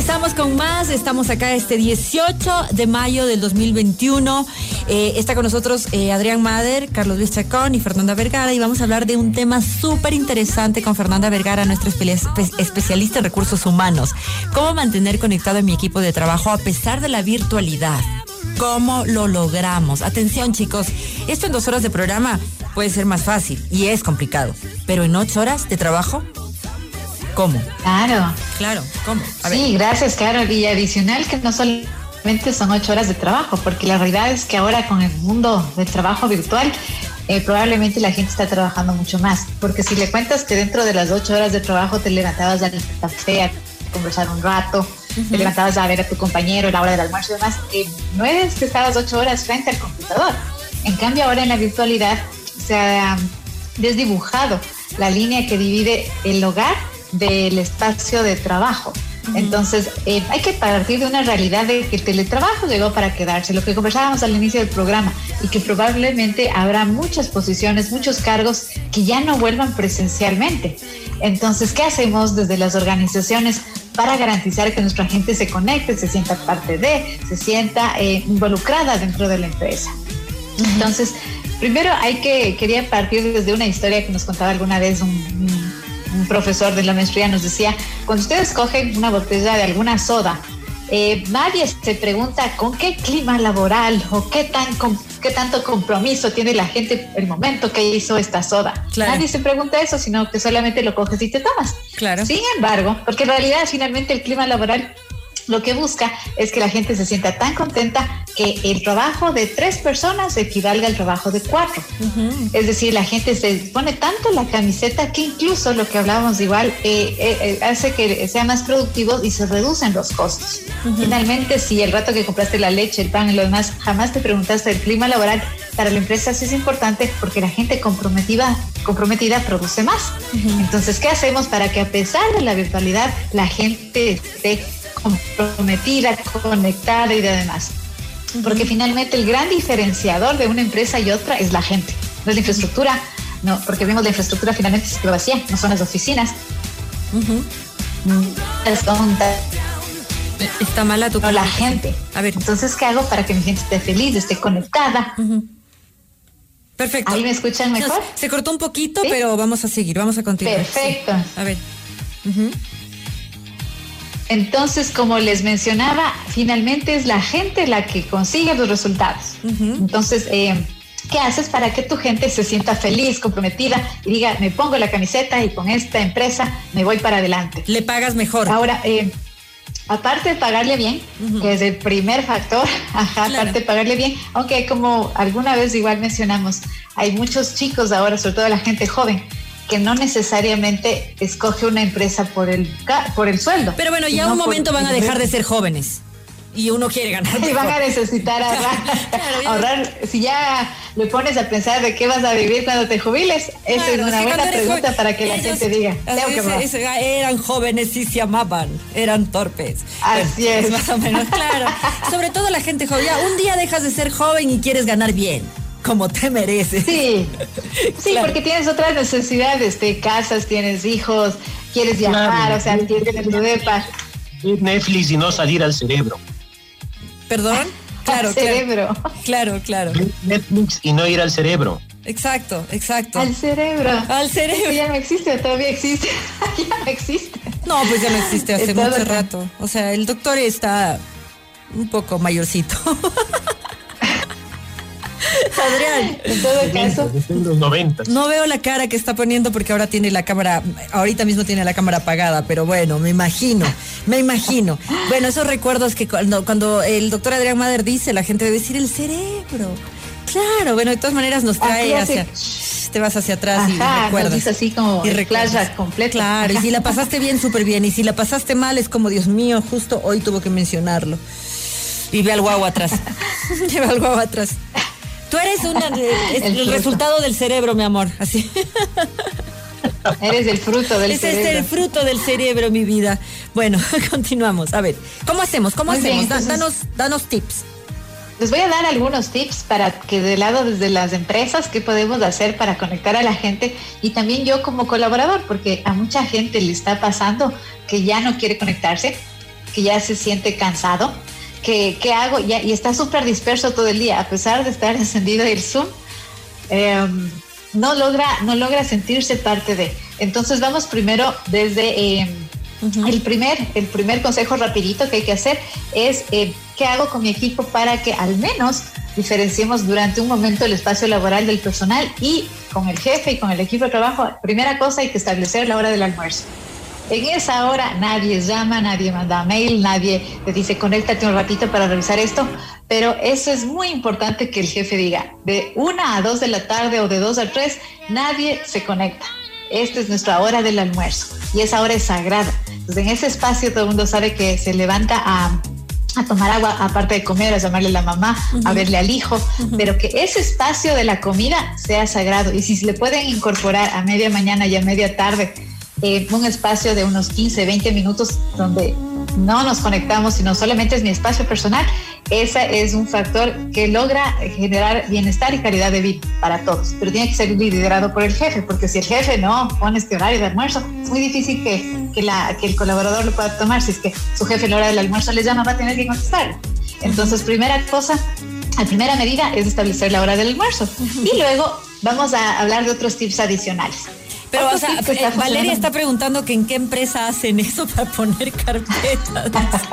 Estamos con más, estamos acá este 18 de mayo del 2021. Está con nosotros Adrián Mader, Carlos Luis Chacón y Fernanda Vergara, y vamos a hablar de un tema súper interesante con Fernanda Vergara, nuestra especialista en recursos humanos. ¿Cómo mantener conectado a mi equipo de trabajo a pesar de la virtualidad? ¿Cómo lo logramos? Atención, chicos, esto en 2 horas de programa puede ser más fácil y es complicado, pero en 8 horas de trabajo, ¿cómo? Claro, ¿cómo? Sí, gracias, Carol. Y adicional que no solamente son 8 horas de trabajo, porque la realidad es que ahora con el mundo del trabajo virtual, probablemente la gente está trabajando mucho más. Porque si le cuentas que dentro de las 8 horas de trabajo te levantabas al café a conversar un rato, te levantabas a ver a tu compañero a la hora del almuerzo y demás, no es que estabas 8 horas frente al computador. En cambio, ahora en la virtualidad se ha desdibujado la línea que divide el hogar del espacio de trabajo. Entonces, hay que partir de una realidad de que el teletrabajo llegó para quedarse, lo que conversábamos al inicio del programa, y que probablemente habrá muchas posiciones, muchos cargos que ya no vuelvan presencialmente. Entonces, ¿qué hacemos desde las organizaciones para garantizar que nuestra gente se conecte, se sienta parte de, se sienta involucrada dentro de la empresa? Entonces, primero quería partir desde una historia que nos contaba alguna vez un profesor de la maestría. Nos decía, cuando ustedes cogen una botella de alguna soda, nadie se pregunta con qué clima laboral o qué tanto compromiso tiene la gente el momento que hizo esta soda. Claro. Nadie se pregunta eso, sino que solamente lo coges y te tomas. Claro. Sin embargo, porque en realidad finalmente el clima laboral lo que busca es que la gente se sienta tan contenta que el trabajo de 3 personas equivalga al trabajo de 4. Es decir, la gente se pone tanto la camiseta que incluso lo que hablábamos igual hace que sea más productivo y se reducen los costos. Finalmente, si el rato que compraste la leche, el pan y lo demás, jamás te preguntaste el clima laboral, para la empresa sí es importante porque la gente comprometida produce más. Entonces, ¿qué hacemos para que a pesar de la virtualidad la gente esté comprometida, conectada y de demás? Porque finalmente el gran diferenciador de una empresa y otra es la gente, no es la infraestructura, no, porque vemos la infraestructura finalmente se quedó vacía, no son las oficinas. Está mala tu la gente. A ver. Entonces, ¿qué hago para que mi gente esté feliz, esté conectada? Perfecto. ¿Ahí me escuchan mejor? Se cortó un poquito, ¿sí? Pero vamos a seguir, vamos a continuar. Perfecto. Sí. A ver. Entonces, como les mencionaba, finalmente es la gente la que consigue los resultados. Entonces, ¿qué haces para que tu gente se sienta feliz, comprometida y diga, me pongo la camiseta y con esta empresa me voy para adelante? Le pagas mejor. Ahora, aparte de pagarle bien, que es el primer factor, claro. Aparte de pagarle bien, aunque como alguna vez igual mencionamos, hay muchos chicos ahora, sobre todo la gente joven, que no necesariamente escoge una empresa por el sueldo. Pero bueno, ya un momento van a dejar de ser jóvenes y uno quiere ganar. Y van a necesitar ahorrar. Si ya le pones a pensar de qué vas a vivir cuando te jubiles, esa es una buena pregunta para que la gente diga. Eran jóvenes y se amaban, eran torpes. Así es. Más o menos, claro. Sobre todo la gente joven. Ya, un día dejas de ser joven y quieres ganar bien, como te mereces. Sí, claro. Porque tienes otras necesidades, te casas, tienes hijos, quieres viajar, claro. O sea, tienes tu depa. Netflix y no salir al cerebro. ¿Perdón? Claro, al cerebro. Claro. Netflix y no ir al cerebro. Exacto. Al cerebro. Sí, ya no existe, todavía existe. Ya no existe. No, pues ya no existe hace mucho rato. O sea, el doctor está un poco mayorcito. Adrián, en todo caso, los 90. No veo la cara que está poniendo porque ahora tiene la cámara, ahorita mismo tiene la cámara apagada, pero bueno, me imagino. Bueno, esos recuerdos que cuando el doctor Adrián Mader dice, la gente debe decir el cerebro. Claro, bueno, de todas maneras nos trae te vas hacia atrás y recuerdas. Dice así como el flashback completo. Claro, y si la pasaste bien, súper bien, y si la pasaste mal, es como, Dios mío, justo hoy tuvo que mencionarlo. Y ve al guau atrás. Lleva al guau atrás. Tú eres el resultado del cerebro, mi amor, así. Eres el fruto del cerebro. Ese es el fruto del cerebro, mi vida. Bueno, continuamos. A ver, ¿cómo hacemos? Bien, entonces, danos tips. Les voy a dar algunos tips para que de lado desde las empresas, qué podemos hacer para conectar a la gente, y también yo como colaborador, porque a mucha gente le está pasando que ya no quiere conectarse. que ya se siente cansado, ¿qué hago? Y está súper disperso todo el día, a pesar de estar encendido el Zoom, no logra sentirse parte de. Entonces vamos primero desde el primer consejo rapidito que hay que hacer es ¿qué hago con mi equipo para que al menos diferenciemos durante un momento el espacio laboral del personal y con el jefe y con el equipo de trabajo? Primera cosa, hay que establecer la hora del almuerzo. En esa hora nadie llama, nadie manda mail, nadie te dice conéctate un ratito para revisar esto, pero eso es muy importante que el jefe diga, de 1 a 2 de la tarde o de 2 a 3, nadie se conecta. Esta es nuestra hora del almuerzo y esa hora es sagrada. Entonces en ese espacio todo el mundo sabe que se levanta a tomar agua, aparte de comer, a llamarle a la mamá, a verle al hijo, pero que ese espacio de la comida sea sagrado. Y si se le pueden incorporar a media mañana y a media tarde un espacio de unos 15, 20 minutos donde no nos conectamos, sino solamente es mi espacio personal, ese es un factor que logra generar bienestar y calidad de vida para todos. Pero tiene que ser liderado por el jefe, porque si el jefe no pone este horario de almuerzo, es muy difícil que el colaborador lo pueda tomar. Si es que su jefe en la hora del almuerzo le llama, va a tener que contestar. Entonces, primera medida es establecer la hora del almuerzo. Y luego vamos a hablar de otros tips adicionales. Pero, o sea, Valeria está preguntando que en qué empresa hacen eso para poner carpetas.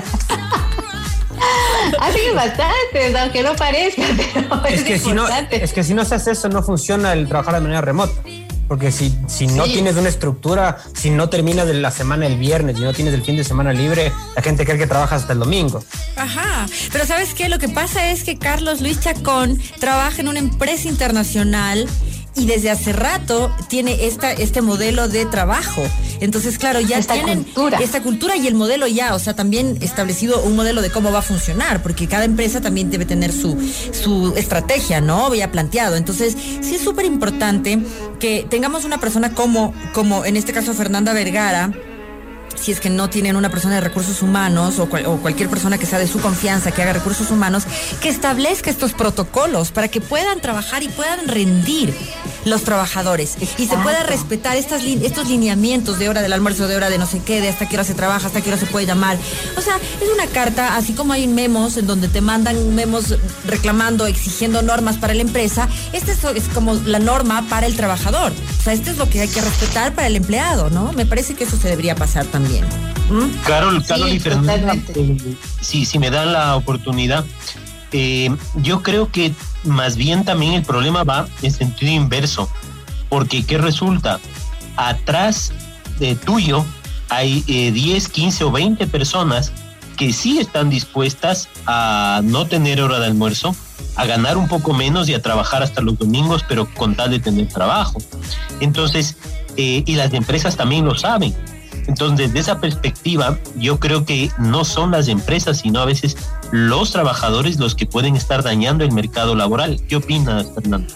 Hacen bastante, aunque no parezca, pero es que si no se hace eso, no funciona el trabajar de manera remota. Porque si no tienes una estructura, si no terminas de la semana el viernes y no tienes el fin de semana libre, la gente cree que trabajas hasta el domingo. Ajá, pero ¿sabes qué? Lo que pasa es que Carlos Luis Chacón trabaja en una empresa internacional y desde hace rato tiene este modelo de trabajo. Entonces, claro, ya tienen esta cultura y el modelo ya, o sea, también establecido un modelo de cómo va a funcionar, porque cada empresa también debe tener su estrategia, ¿no? Ya planteado. Entonces, sí es súper importante que tengamos una persona como en este caso Fernanda Vergara, si es que no tienen una persona de recursos humanos o cualquier persona que sea de su confianza que haga recursos humanos, que establezca estos protocolos para que puedan trabajar y puedan rendir los trabajadores. Exacto. Y se pueda respetar estos lineamientos de hora del almuerzo, de hora de no sé qué, de hasta qué hora se trabaja, hasta qué hora se puede llamar. O sea, es una carta, así como hay memos en donde te mandan memos reclamando, exigiendo normas para la empresa, es como la norma para el trabajador. O sea, esto es lo que hay que respetar para el empleado, ¿no? Me parece que eso se debería pasar también. Carol y Fernanda, si me dan la oportunidad, yo creo que más bien también el problema va en sentido inverso, porque ¿qué resulta? Atrás de tuyo hay 10, 15 o 20 personas que sí están dispuestas a no tener hora de almuerzo, a ganar un poco menos y a trabajar hasta los domingos, pero con tal de tener trabajo. Entonces, y las empresas también lo saben. Entonces, desde esa perspectiva, yo creo que no son las empresas, sino a veces los trabajadores los que pueden estar dañando el mercado laboral. ¿Qué opinas, Fernando?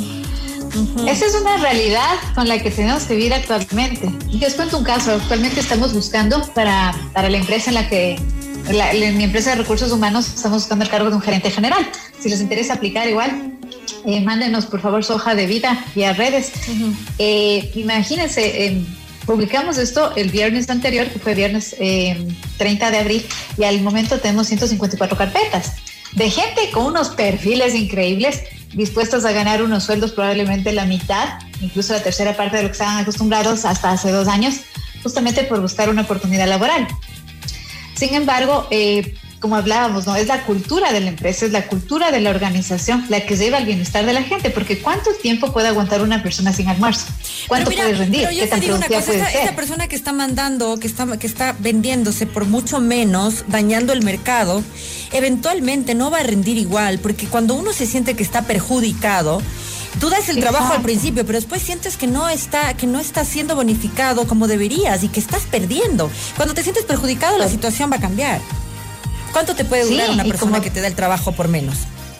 Esa es una realidad con la que tenemos que vivir actualmente. Y os cuento un caso. Actualmente estamos buscando para la empresa en la que... mi empresa de recursos humanos, estamos buscando el cargo de un gerente general. Si les interesa aplicar igual, mándenos por favor su hoja de vida vía redes. Imagínense... publicamos esto el viernes anterior, que fue viernes 30 de abril, y al momento tenemos 154 carpetas de gente con unos perfiles increíbles, dispuestos a ganar unos sueldos probablemente la mitad, incluso la tercera parte de lo que estaban acostumbrados hasta hace 2 años, justamente por buscar una oportunidad laboral. Sin embargo, como hablábamos, ¿no? Es la cultura de la empresa, es la cultura de la organización la que lleva al bienestar de la gente, porque ¿cuánto tiempo puede aguantar una persona sin almuerzo? ¿Cuánto puede rendir? ¿Qué tan productiva puede ser? Esta persona que está mandando, que está vendiéndose por mucho menos, dañando el mercado, eventualmente no va a rendir igual, porque cuando uno se siente que está perjudicado, tú das el trabajo al principio, pero después sientes que no está siendo bonificado como deberías y que estás perdiendo. Cuando te sientes perjudicado, la situación va a cambiar. ¿Cuánto te puede durar una persona que te da el trabajo por menos?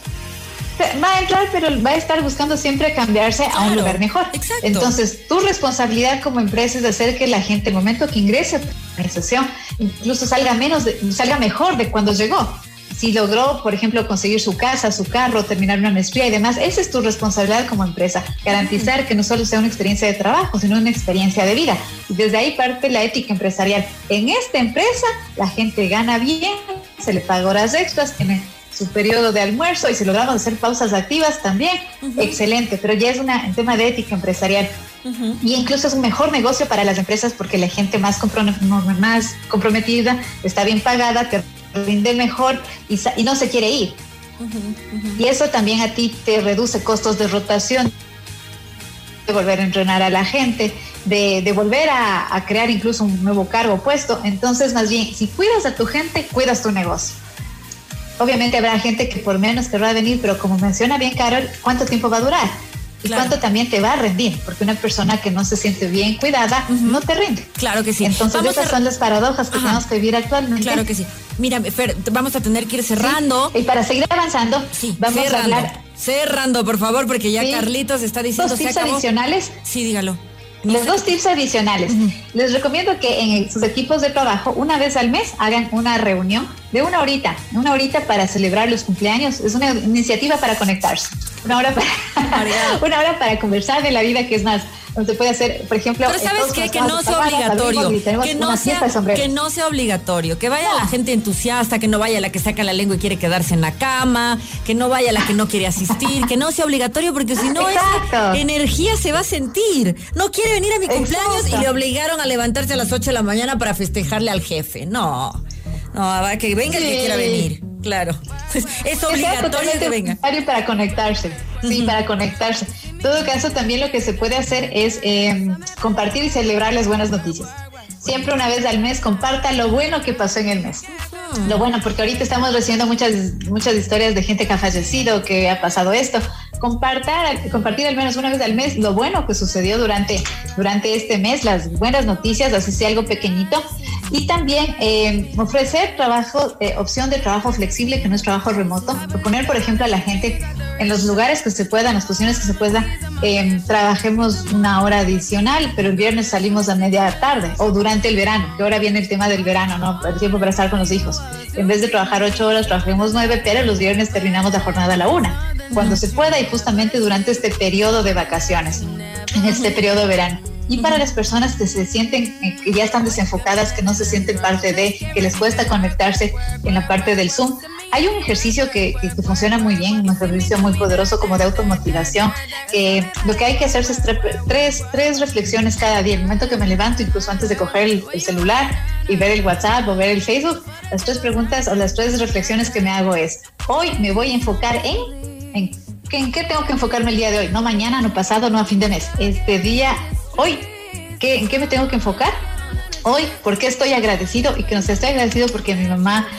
Va a entrar, pero va a estar buscando siempre cambiarse a un lugar mejor. Exacto. Entonces, tu responsabilidad como empresa es de hacer que la gente, el momento que ingrese a tu organización, incluso salga mejor de cuando llegó. si logró, por ejemplo, conseguir su casa, su carro, terminar una maestría y demás, esa es tu responsabilidad como empresa, garantizar que no solo sea una experiencia de trabajo, sino una experiencia de vida. Y desde ahí parte la ética empresarial. En esta empresa la gente gana bien, se le paga horas extras, tiene su periodo de almuerzo y si logramos hacer pausas activas también, excelente, pero ya es un tema de ética empresarial. Y incluso es un mejor negocio para las empresas porque la gente más comprometida está bien pagada, te rinde mejor y no se quiere ir. Y eso también a ti te reduce costos de rotación, de volver a entrenar a la gente, de volver a crear incluso un nuevo cargo o puesto. Entonces, más bien, si cuidas a tu gente, cuidas tu negocio. Obviamente habrá gente que por menos querrá venir, pero como menciona bien Carol, ¿cuánto tiempo va a durar? Y claro, cuánto también te va a rendir, porque una persona que no se siente bien cuidada no te rinde. Claro que sí. Entonces esas son las paradojas que tenemos que vivir actualmente. Claro que sí. Mira, Fer, vamos a tener que ir cerrando. Sí. Y para seguir avanzando, vamos a hablar. Cerrando, por favor, porque ya Carlitos está diciendo ¿Dos tips adicionales? Sí, dígalo. Los 2 tips adicionales. Les recomiendo que en sus equipos de trabajo, una vez al mes, hagan una reunión de una horita para celebrar los cumpleaños. Es una iniciativa para conectarse. Una hora para conversar de la vida, que es más, se puede hacer, por ejemplo. Pero ¿sabes qué? Que no sea obligatorio. Que no sea obligatorio. Que vaya la gente entusiasta, que no vaya la que saca la lengua y quiere quedarse en la cama, que no vaya la que no quiere asistir, que no sea obligatorio, porque si no, esa energía se va a sentir. No quiere venir a mi cumpleaños y le obligaron a levantarse a las 8 de la mañana para festejarle al jefe. No, que venga el que quiera venir. Claro. Es obligatorio que venga. Para conectarse. Sí, para conectarse. En todo caso, también lo que se puede hacer es compartir y celebrar las buenas noticias. Siempre una vez al mes comparta lo bueno que pasó en el mes. Lo bueno, porque ahorita estamos recibiendo muchas historias de gente que ha fallecido, que ha pasado esto. Compartir al menos una vez al mes lo bueno que sucedió durante este mes, las buenas noticias, así sea algo pequeñito. Y también ofrecer opción de trabajo flexible, que no es trabajo remoto. Proponer, por ejemplo, a la gente en los lugares que se puedan, en las posiciones que se pueda, trabajemos una hora adicional, pero el viernes salimos a media tarde o durante el verano, que ahora viene el tema del verano, ¿no? El tiempo para estar con los hijos. En vez de trabajar 8 horas, trabajemos 9, pero los viernes terminamos la jornada a la 1, cuando se pueda y justamente durante este periodo de vacaciones, en este periodo de verano. Y para las personas que se sienten, que ya están desenfocadas, que no se sienten parte de, que les cuesta conectarse en la parte del Zoom, hay un ejercicio que funciona muy bien, un ejercicio muy poderoso como de automotivación. Lo que hay que hacer es tres reflexiones cada día. El momento que me levanto, incluso antes de coger el celular y ver el WhatsApp o ver el Facebook, las 3 preguntas o las 3 reflexiones que me hago es: hoy me voy a enfocar ¿en qué tengo que enfocarme el día de hoy? No mañana, no pasado, no a fin de mes. Este día, hoy, ¿en qué me tengo que enfocar? Hoy, ¿por qué estoy agradecido? Y que no sé, estoy agradecido porque mi mamá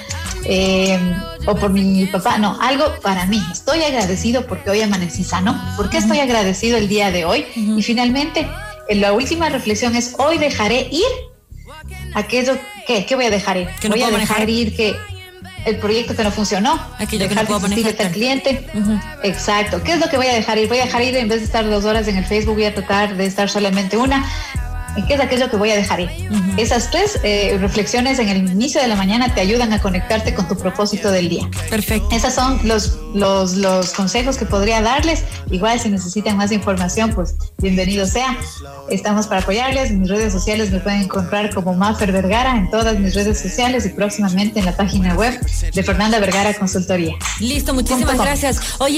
o por mi papá, no, algo para mí. Estoy agradecido porque hoy amanecí sano. ¿Por qué estoy agradecido el día de hoy? Y finalmente, la última reflexión es: hoy dejaré ir aquello ¿qué voy a dejar ir? Que no voy a dejar manejar. Ir que el proyecto que no funcionó, aquello dejar que no de asistir al cliente. Exacto. ¿Qué es lo que voy a dejar ir? Voy a dejar ir, en vez de estar 2 horas en el Facebook, voy a tratar de estar solamente 1. ¿Qué es aquello que voy a dejar ir? Esas 3 reflexiones en el inicio de la mañana te ayudan a conectarte con tu propósito del día. Perfecto. Esos son los consejos que podría darles. Igual, si necesitan más información, pues bienvenido sea. Estamos para apoyarles. En mis redes sociales me pueden encontrar como Mafer Vergara en todas mis redes sociales y próximamente en la página web de Fernanda Vergara Consultoría. Listo, muchísimas gracias. Oye,